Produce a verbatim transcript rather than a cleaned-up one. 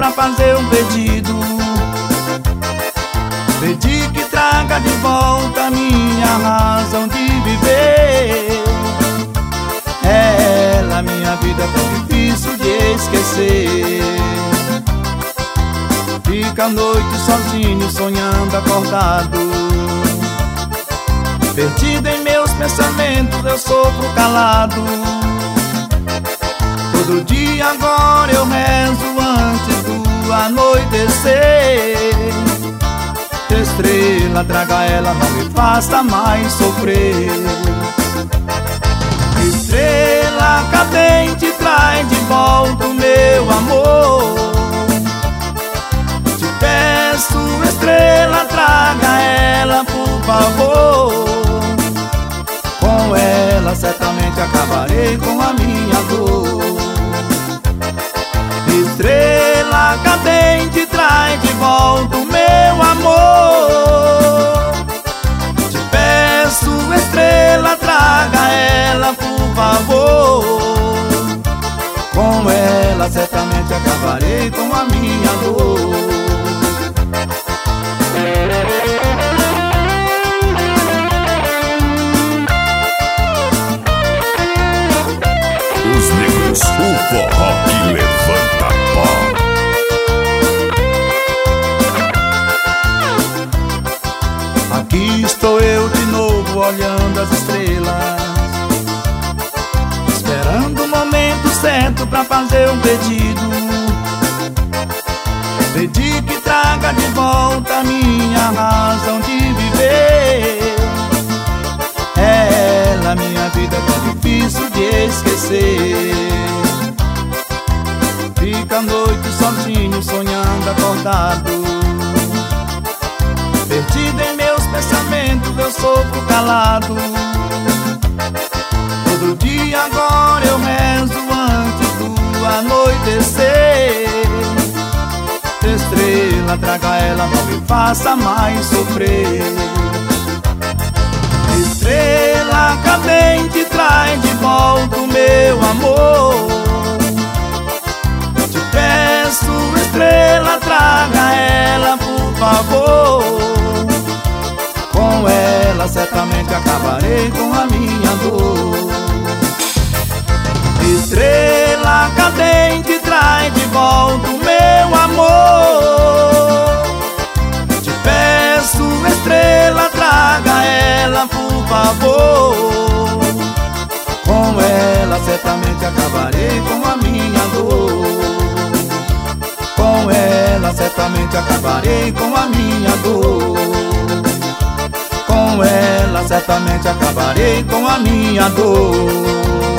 pra fazer um pedido. Pedi que traga de volta minha razão de viver. É ela, minha vida tão difícil de esquecer. Fica a noite sozinho, sonhando acordado. Perdido em meus pensamentos, eu sofro calado. Todo dia agora eu rezo antes do anoitecer. Estrela, traga ela, não me faça mais sofrer. Estrela cadente, traz de volta o meu amor. Te peço, estrela, traga ela, por favor. Com ela certamente acabarei com a minha dor. Estrela cadente, traz de volta o meu amor. Te peço, estrela, traga ela, por favor. Com ela certamente acabarei com a minha dor. Os negros, o forró que levanta pó. Aqui estou eu de novo olhando as estrelas, esperando o momento certo pra fazer um pedido. Pedi que traga de volta minha razão de viver. É ela, minha vida tão difícil de esquecer. Fica a noite sozinho, sonhando acordado. Perdido em meus pensamentos, eu sofro calado. Todo dia agora eu rezo antes do anoitecer. Estrela, traga ela, não me faça mais sofrer. Estrela cadente, traz de volta o meu amor. Te peço, estrela, traga ela, por favor. Com ela certamente acabarei com a minha dor. Estrela cadente, traz de volta o meu amor. Te peço, estrela, traga ela, por favor. Com ela certamente acabarei com a minha dor. Com ela certamente acabarei com a minha dor. Com ela certamente acabarei com a minha dor.